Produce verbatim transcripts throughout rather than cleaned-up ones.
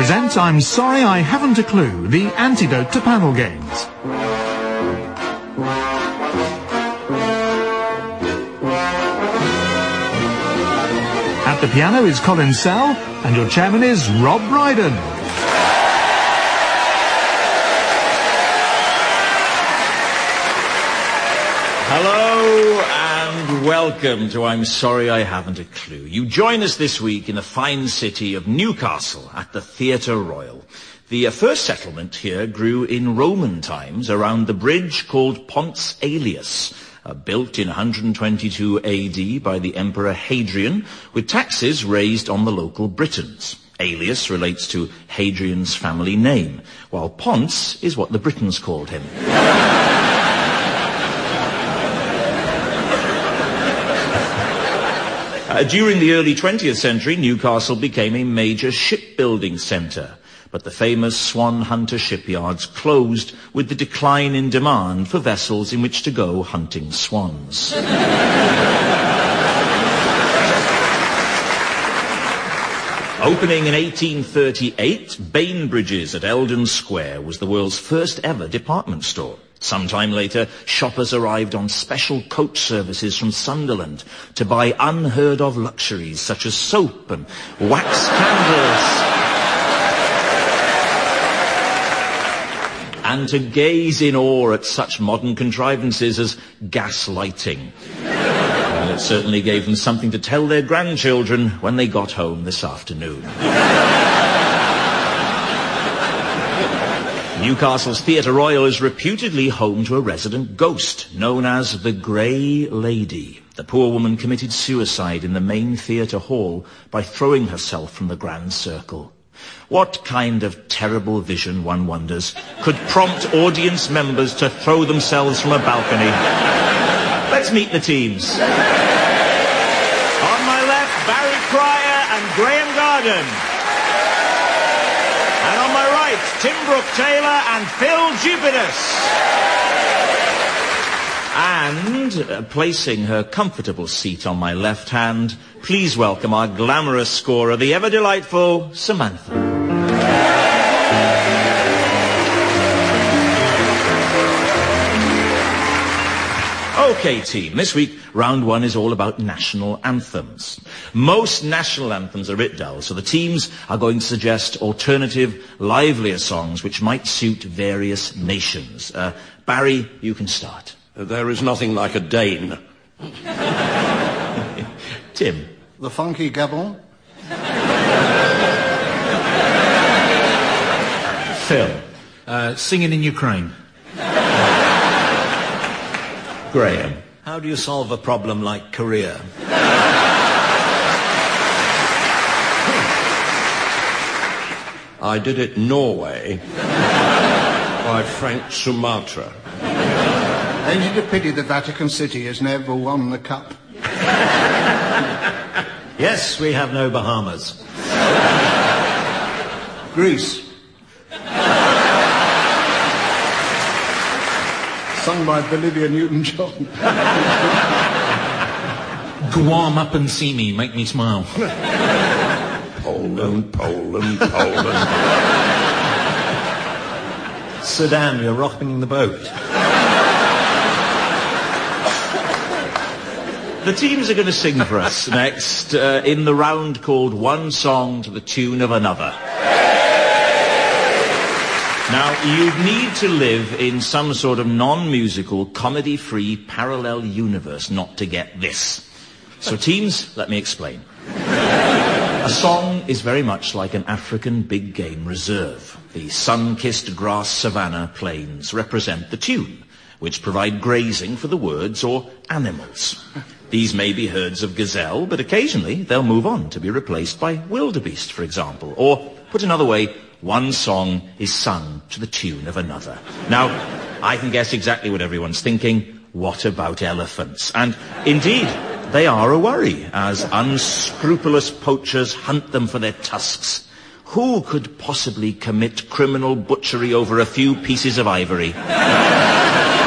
present I'm Sorry I Haven't a Clue, the antidote to panel games. At the piano is Colin Sell, and your chairman is Rob Brydon. Hello and welcome to I'm Sorry I Haven't a Clue. You join us this week in the fine city of Newcastle at the Theatre Royal. The uh, first settlement here grew in Roman times around the bridge called Ponts Aelius, uh, built in one hundred twenty-two A D by the Emperor Hadrian, with taxes raised on the local Britons. Aelius relates to Hadrian's family name, while Ponts is what the Britons called him. Uh, during the early twentieth century, Newcastle became a major shipbuilding centre, but the famous Swan Hunter shipyards closed with the decline in demand for vessels in which to go hunting swans. Opening in eighteen thirty-eight, Bainbridge's at Eldon Square was the world's first ever department store. Sometime later, shoppers arrived on special coach services from Sunderland to buy unheard-of luxuries such as soap and wax candles, and to gaze in awe at such modern contrivances as gas lighting. Well, it certainly gave them something to tell their grandchildren when they got home this afternoon. Newcastle's Theatre Royal is reputedly home to a resident ghost known as the Grey Lady. The poor woman committed suicide in the main theatre hall by throwing herself from the Grand Circle. What kind of terrible vision, one wonders, could prompt audience members to throw themselves from a balcony? Let's meet the teams. On my left, Barry Cryer and Graham Garden. And on my right, Tim Brooke-Taylor and Phil Jupidus. And, uh, placing her comfortable seat on my left hand, please welcome our glamorous scorer, the ever-delightful Samantha. Okay, team, this week, round one is all about national anthems. Most national anthems are a bit dull, so the teams are going to suggest alternative, livelier songs which might suit various nations. Uh, Barry, you can start. There is nothing like a Dane. Tim. The Funky Gabon. Phil. Uh, singing in Ukraine. Graham. How do you solve a problem like Korea? I did it Norway by Frank Sumatra. Ain't it a pity the Vatican City has never won the cup? Yes, we have no Bahamas. Greece. Sung by Bolivia Newton-John. Guam up and see me, make me smile. Poland, Poland, Poland. Sudan, you're rocking the boat. The teams are going to sing for us next uh, in the round called One Song to the Tune of Another. Now, you'd need to live in some sort of non-musical, comedy-free, parallel universe not to get this. So, teams, let me explain. A song is very much like an African big game reserve. The sun-kissed grass savanna plains represent the tune, which provide grazing for the words or animals. These may be herds of gazelle, but occasionally they'll move on to be replaced by wildebeest, for example. Or, put another way, one song is sung to the tune of another. Now, I can guess exactly what everyone's thinking. What about elephants? And indeed, they are a worry, as unscrupulous poachers hunt them for their tusks. Who could possibly commit criminal butchery over a few pieces of ivory?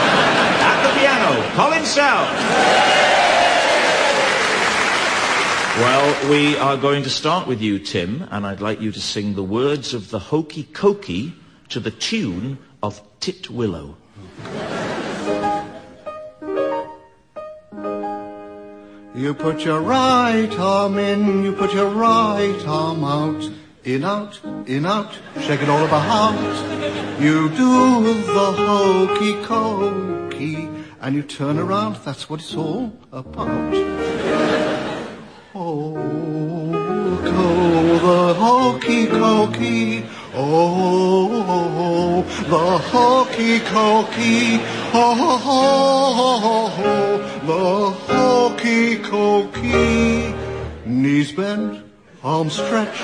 At the piano, Colin Sell. Well, we are going to start with you, Tim, and I'd like you to sing the words of the Hokey Cokey to the tune of Titwillow. You put your right arm in, you put your right arm out. In, out, in, out, shake it all about. You do the hokey cokey, and you turn around, that's what it's all about. Oh, go the hokey cokey, oh, the hokey cokey, oh, the hokey cokey. Knees bent, arms stretched,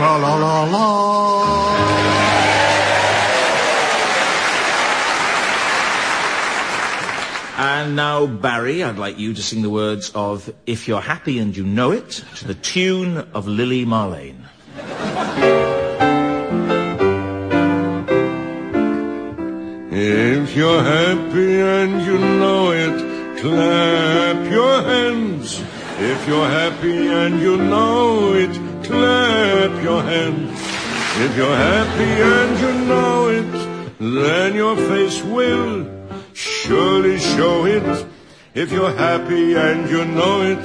tra-la-la-la. And now, Barry, I'd like you to sing the words of If You're Happy and You Know It to the tune of Lily Marlene. If you're happy and you know it, clap your hands. If you're happy and you know it, clap your hands. If you're happy and you know it, then your face will surely show it. If you're happy and you know it,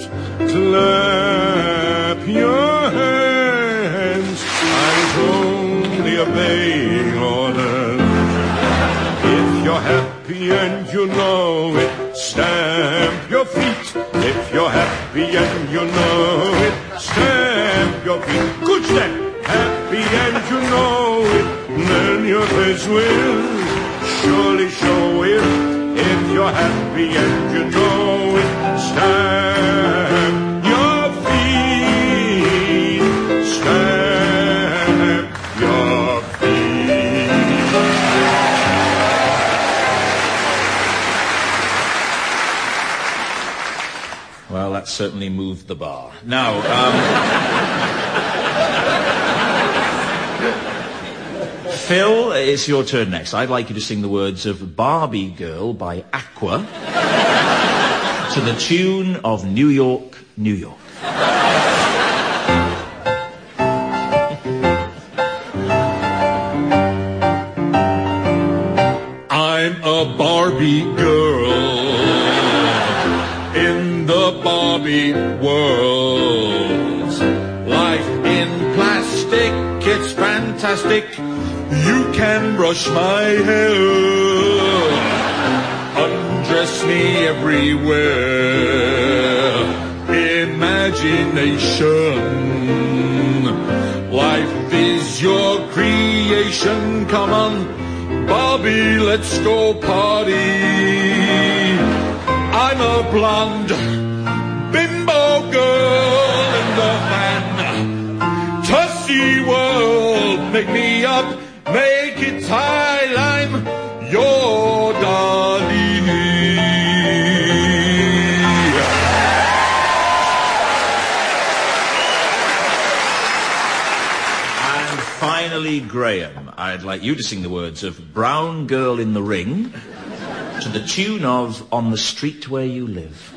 clap your hands. I'm only obeying orders. If you're happy and you know it, stamp your feet. If you're happy and you know it, stamp your feet. Good step. Happy and you know it, then your face will surely show it. If you're happy and you know it, stamp your feet. Stamp your feet. Well, that certainly moved the bar. Now, um... Phil, it's your turn next. I'd like you to sing the words of Barbie Girl by Aqua to the tune of New York, New York. I'm a Barbie girl in the Barbie world. Life in plastic, it's fantastic. You can brush my hair, undress me everywhere. Imagination, life is your creation. Come on, Barbie, let's go party. I'm a blonde bimbo girl in the fantasy world. Make me up. Make it time, I'm your darling. And finally, Graham, I'd like you to sing the words of Brown Girl in the Ring to the tune of On the Street Where You Live.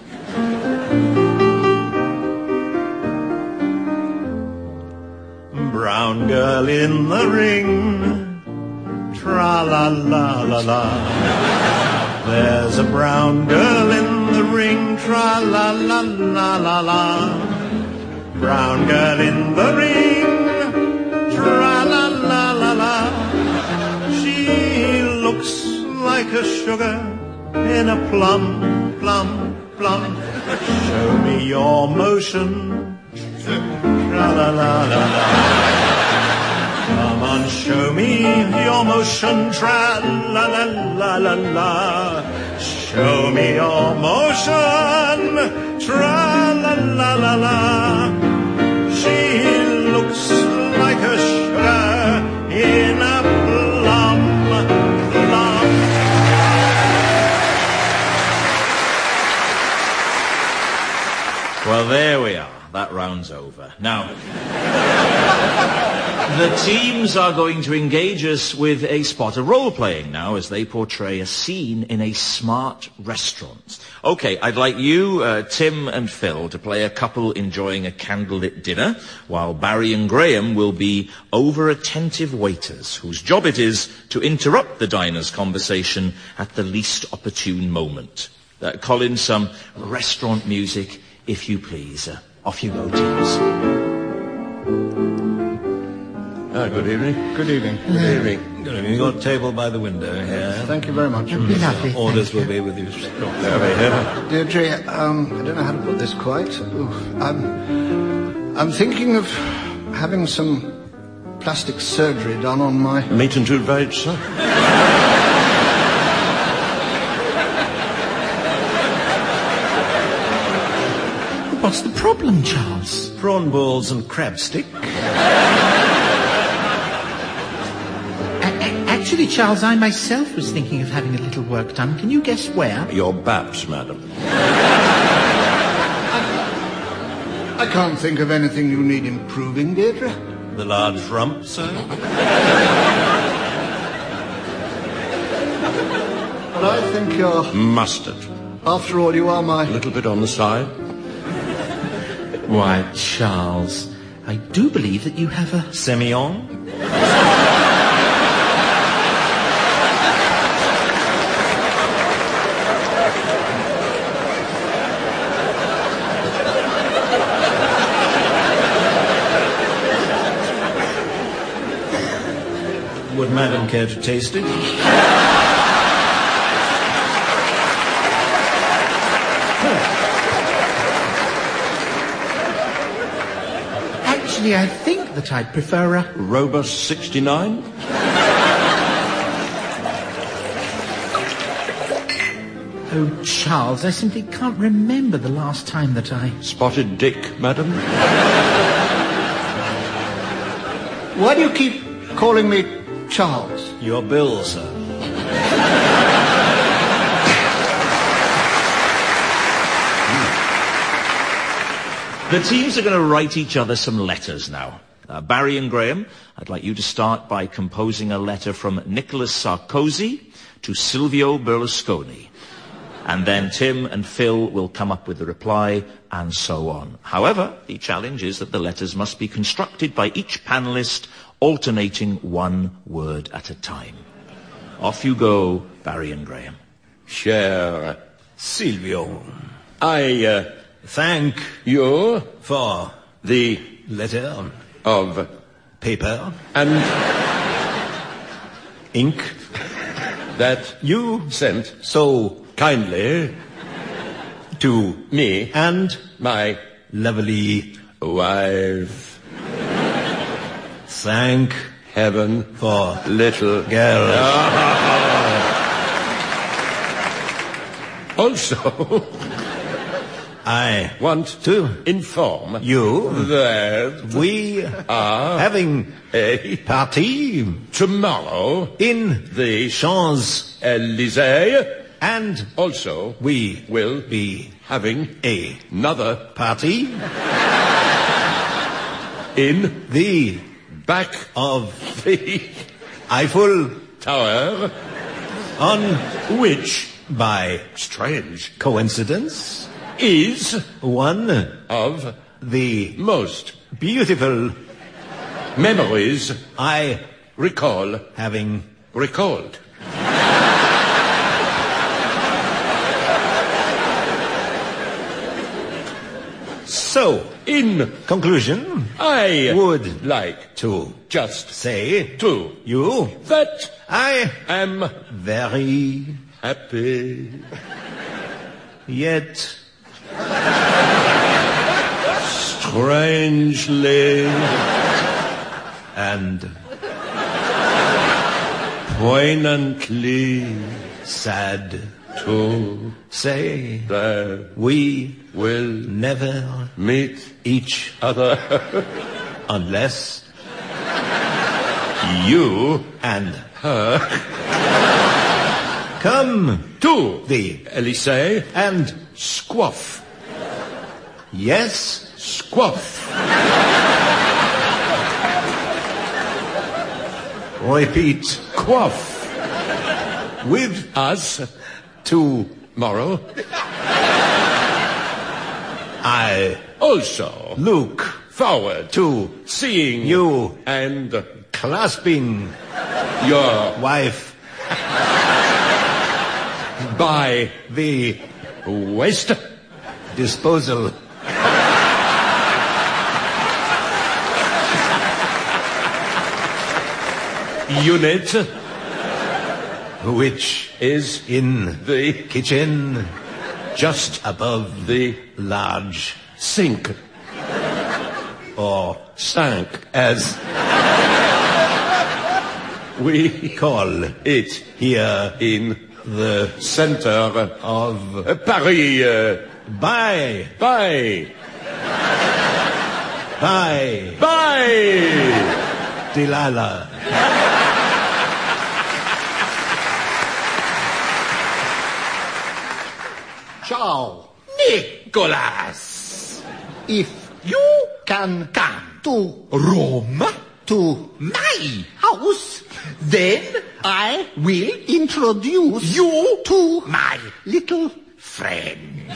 Brown girl in the ring, tra-la-la-la-la. There's a brown girl in the ring, tra-la-la-la-la-la. Brown girl in the ring, tra-la-la-la-la. She looks like a sugar in a plum, plum, plum. Show me your motion, tra-la-la-la-la. Come on, show me your motion, tra-la-la-la-la-la. Show me your motion, tra-la-la-la-la. She looks like a sugar in a plum, plum. Well, there we are. That round's over. Now... The teams are going to engage us with a spot of role-playing now as they portray a scene in a smart restaurant. Okay, I'd like you, uh, Tim and Phil, to play a couple enjoying a candlelit dinner, while Barry and Graham will be over-attentive waiters whose job it is to interrupt the diner's conversation at the least opportune moment. Uh, Colin, some restaurant music, if you please. Uh, off you go, teams. Ah, good evening. Good evening. Good evening. Good evening. You've got a table by the window here. Thank you very much. Lovely. Orders will be with you. Over here. Deirdre, um, I don't know how to put this quite. Ooh, I'm, I'm thinking of having some plastic surgery done on my... Meat and two veg, sir. What's the problem, Charles? Prawn balls and crab stick. Actually, Charles, I myself was thinking of having a little work done. Can you guess where? Your baps, madam. I, I can't think of anything you need improving, Deirdre. The large rump, sir. But I think you're... Mustard. After all, you are my... A little bit on the side. Why, Charles, I do believe that you have a... Semillon. Would Madam care to taste it? Actually, I think that I'd prefer a... Robust sixty-nine. Oh, Charles, I simply can't remember the last time that I... Spotted dick, madam. Why do you keep calling me Charles? Your bill, sir. The teams are going to write each other some letters now. Uh, Barry and Graham, I'd like you to start by composing a letter from Nicolas Sarkozy to Silvio Berlusconi. And then Tim and Phil will come up with the reply, and so on. However, the challenge is that the letters must be constructed by each panelist, alternating one word at a time. Off you go, Barry and Graham. Cher Silvio, I uh, thank you for the letter of paper and ink that you sent so kindly to me and my lovely wife. Thank Heaven for little girl. Also, I want to inform you that we are having a party tomorrow in the Champs-Élysées, and also we will be having a another party in the back of the Eiffel Tower, on which, by strange coincidence, is one of the most beautiful memories I recall having recalled. So, In conclusion, I would like to just say to you that I am very happy. yet Strangely and poignantly sad to say that we will never meet each other unless you and her come to the Elysee and squaff yes squaff Repeat. Quaff. With us tomorrow. I Also look forward to seeing you and clasping your wife by the waist. disposal. Unit Which is in the kitchen just above the large sink or sank. as We call it here in the center of uh, Paris. Uh, by by by by Delilah. Ciao. Nicholas. If You can come to Rome, to my house, then I will introduce you to my little friend.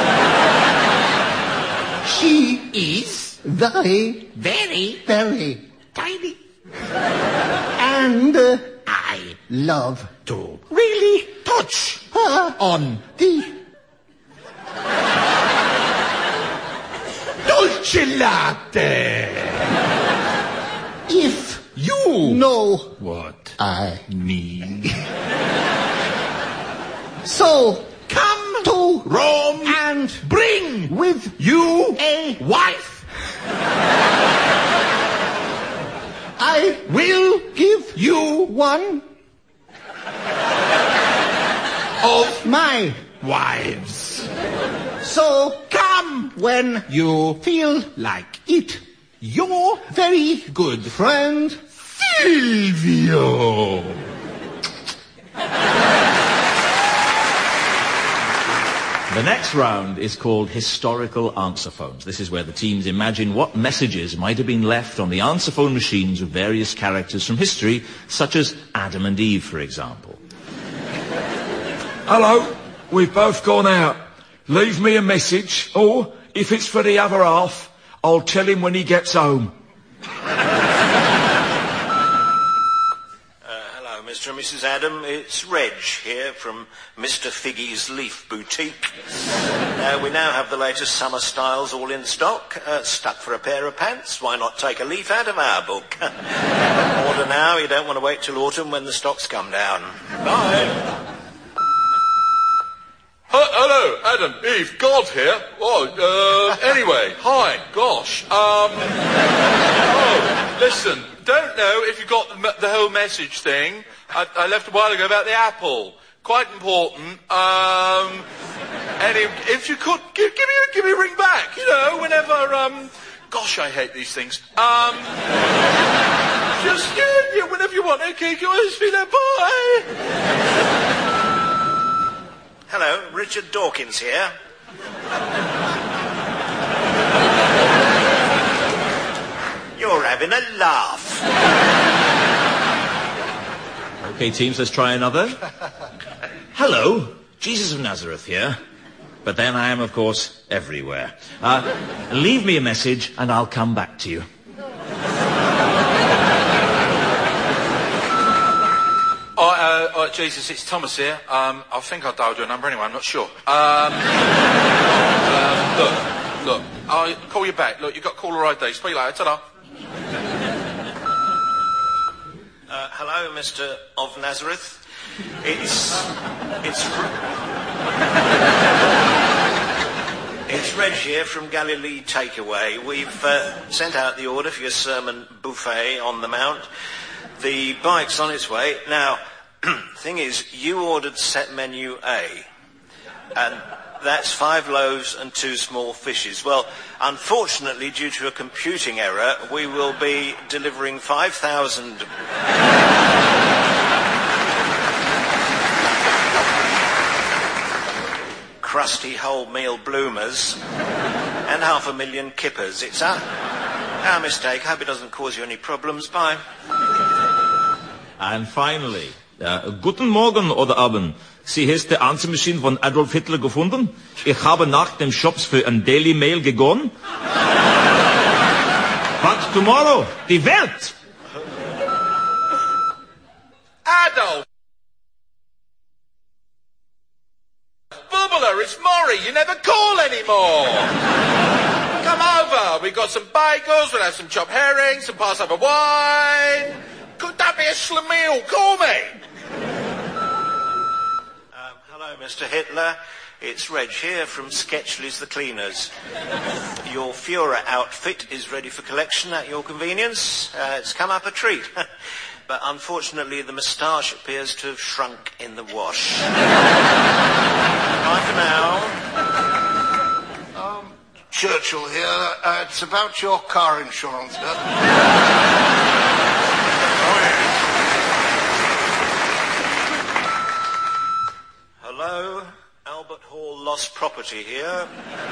she Is very very very tiny. and uh, I love to really touch her on the dolce latte. if You know what I need. so Come to Rome and bring with you a wife. I will give You one of my wives. so Come when you feel like it your very good friend Silvio. The next round is called Historical Answer Phones. This is where the teams imagine what messages might have been left on the answer phone machines of various characters from history, such as Adam and Eve, for example. Hello, we've both gone out. Leave me a message, or if it's for the other half, I'll tell him when he gets home. Hello, Mister and Missus Adam. It's Reg here from Mister Figgy's Leaf Boutique. Uh, we now have the latest summer styles all in stock. Uh, stuck for a pair of pants? Why not take a leaf out of our book? Order now. You don't want to wait till autumn when the stocks come down. Bye. Uh, hello, Adam, Eve, God here. Oh, uh, anyway, hi, gosh. Um, oh, listen, don't know if you got the, me- the whole message thing. I, I left a while ago about the apple. Quite important. Um, any, if you could, give, give me a, give me a ring back, you know, whenever, um, gosh, I hate these things. Um, just, yeah, yeah, whenever you want. Okay, go on, see you later, bye. Hello, Richard Dawkins here. You're having a laugh. Okay, teams, let's try another. Hello, Jesus of Nazareth here. But then I am, of course, everywhere. Uh, leave me a message and I'll come back to you. Oh, uh, oh, Jesus, it's Thomas here. Um, I think I dialed your number anyway, I'm not sure. Um, um, look, look, I'll call you back. Look, you've got caller I D. Speak later, ta-da. Uh, hello, Mister of Nazareth. It's... It's... It's Reg here from Galilee Takeaway. We've uh, sent out the order for your sermon buffet on the Mount. The bike's on its way. Now, thing is, you ordered set menu A, and that's five loaves and two small fishes. Well, unfortunately, due to a computing error, we will be delivering five thousand... crusty wholemeal bloomers and half a million kippers. It's our, our mistake. Hope it doesn't cause you any problems. Bye. And finally, uh, Guten Morgen oder Abend. Sie ist die Answermaschine von Adolf Hitler gefunden. Ich habe nach dem Shops für ein Daily Mail gegangen. But tomorrow, die Welt! Adolf! Bubbler, it's Maury. You never call anymore. Come over. We've got some bagels. We'll have some chopped herring, some Passover wine. Could that be a schlemiel? Call me. Um, hello, Mister Hitler. It's Reg here from Sketchley's The Cleaners. Your Führer outfit is ready for collection at your convenience. Uh, it's come up a treat. But unfortunately, the moustache appears to have shrunk in the wash. Bye for now. Um, Churchill here. Uh, it's about your car insurance. Uh, Hello, Albert Hall Lost Property here.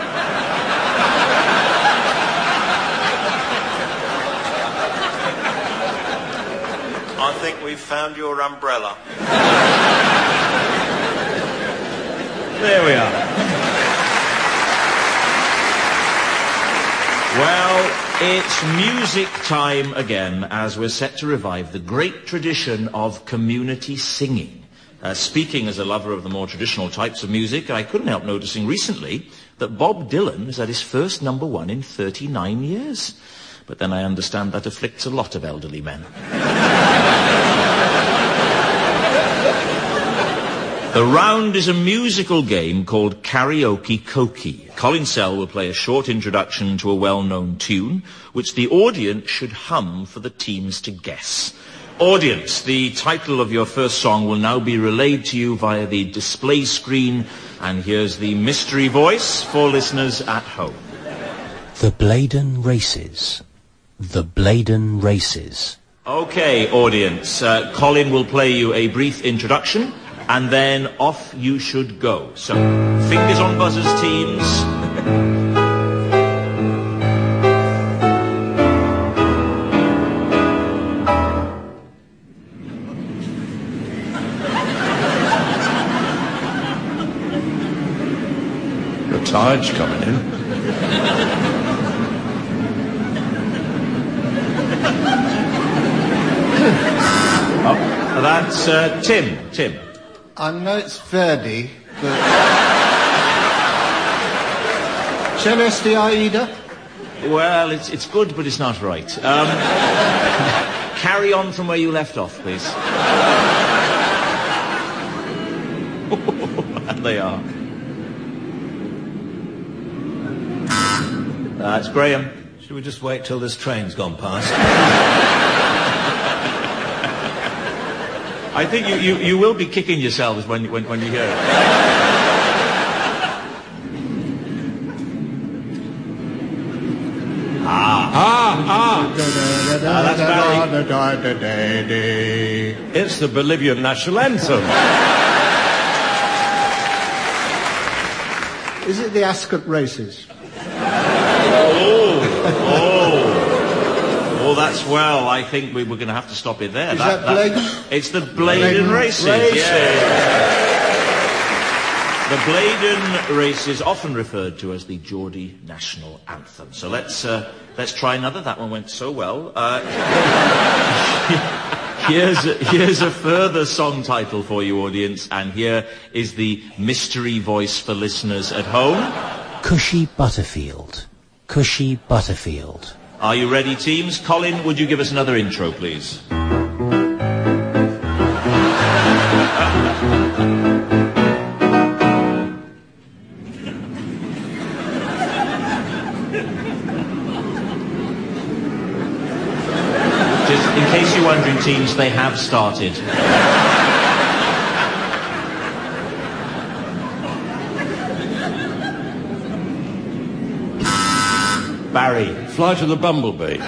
I think we've found your umbrella. There we are. Well, it's music time again as we're set to revive the great tradition of community singing. Uh, speaking as a lover of the more traditional types of music, I couldn't help noticing recently that Bob Dylan is at his first number one in thirty-nine years. But then I understand that afflicts a lot of elderly men. The round is a musical game called Karaoke Koki. Colin Sell will play a short introduction to a well-known tune, which the audience should hum for the teams to guess. Audience, the title of your first song will now be relayed to you via the display screen, and here's the mystery voice for listeners at home. The Blaydon Races. The Blaydon Races. Okay, audience, uh, Colin will play you a brief introduction, and then off you should go. So, fingers on buzzers, teams. The tide's coming in. Oh, that's uh, Tim. Tim. I know it's Verdi, but... Celeste Aida? Well, it's it's good, but it's not right. Um, carry on from where you left off, please. And they are. That's Graham. Should we just wait till this train's gone past? I think you, you, you will be kicking yourselves when, when, when you hear it. Ah. Ah, ah! Ah, that's Barry. It's the Bolivian national anthem. Is it the Ascot races? Oh, oh. Oh, that's well. I think we, we're going to have to stop it there. Is that, that Blaydon? It's the Blaydon Races. Races. Yeah. The Blaydon Races, often referred to as the Geordie national anthem. So let's uh, let's try another. That one went so well. Uh, here's a, here's a further song title for you, audience, and here is the mystery voice for listeners at home. Cushy Butterfield. Cushy Butterfield. Are you ready, teams? Colin, would you give us another intro, please? Just in case you're wondering, teams, they have started. Barry. Flight of the Bumblebee.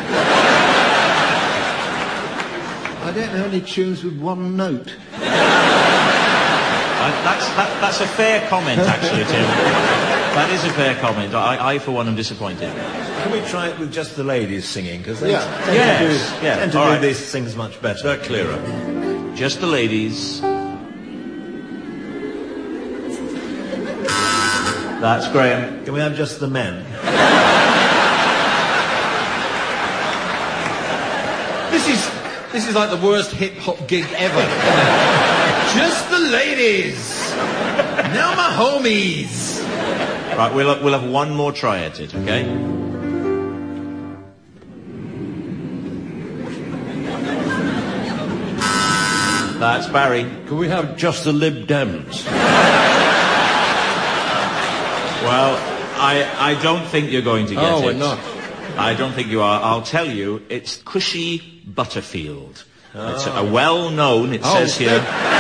I don't know any tunes with one note. Uh, that's, that, that's a fair comment, actually, Tim. That is a fair comment. I, I for one, am disappointed. Can we try it with just the ladies singing? Because they Yeah. tend Yes, to do, yeah, tend to all do right. these things much better. They're clearer. just the ladies. That's Graham. Can we have just the men? This is this is like the worst hip hop gig ever. Just the ladies. Now my homies. Right, we'll we'll have one more try at it, okay? That's Barry. Can we have just the Lib Dems? Well, I I don't think you're going to get oh, it. we're not. I don't think you are. I'll tell you, it's Cushy Butterfield. Oh. It's a, a well-known, it oh, says here...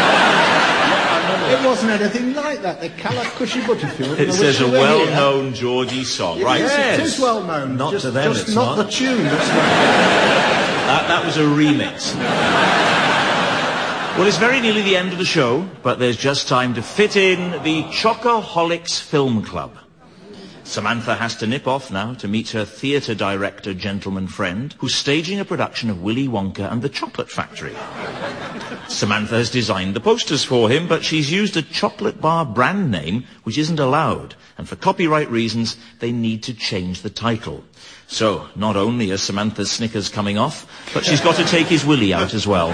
It wasn't anything like that. They colour Cushy Butterfield. It says a well-known Georgie song. Yes, right. Yes, it is well-known. Not just, to them, just it's not, not the tune. That's that, that was a remix. Well, it's very nearly the end of the show, but there's just time to fit in the Chocoholics Film Club. Samantha has to nip off now to meet her theatre director gentleman friend, who's staging a production of Willy Wonka and the Chocolate Factory. Samantha has designed the posters for him, but she's used a chocolate bar brand name which isn't allowed, and for copyright reasons, they need to change the title. So, not only are Samantha's Snickers coming off, but she's got to take his Willy out as well.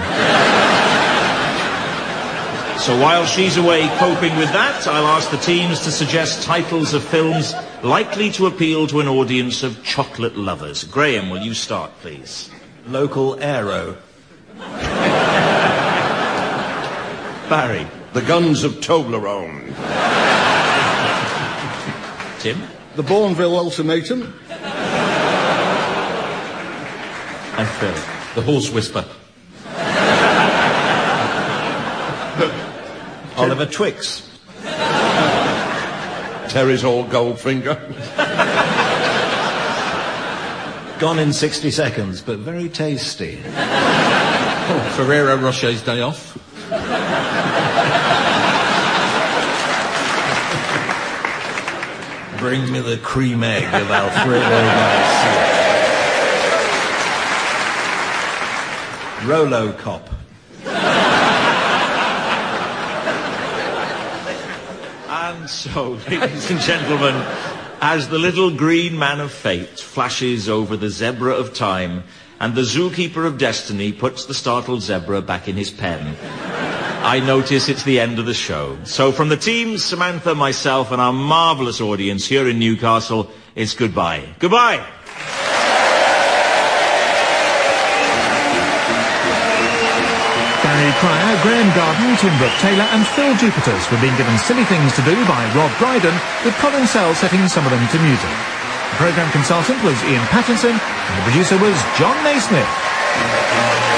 So while she's away coping with that, I'll ask the teams to suggest titles of films likely to appeal to an audience of chocolate lovers. Graham, will you start, please? Local Aero. Barry. The Guns of Toblerone. Tim? The Bourneville Ultimatum. And Phil. The Horse Whisper. Oliver Twix. Terry's All Goldfinger. Gone in sixty seconds, but very tasty. Oh, Ferrero Rocher's Day Off. Bring me the cream egg of Alfredo Garcia. Rolo Cop. And so, ladies and gentlemen, as the little green man of fate flashes over the zebra of time and the zookeeper of destiny puts the startled zebra back in his pen, I notice it's the end of the show. So from the team, Samantha, myself, and our marvellous audience here in Newcastle, it's goodbye. Goodbye! Barry Cryer, Graham Garden, Tim Brooke-Taylor and Phil Jupiters were being given silly things to do by Rob Brydon, with Colin Sell setting some of them to music. The programme consultant was Ian Pattinson and the producer was John Naismith.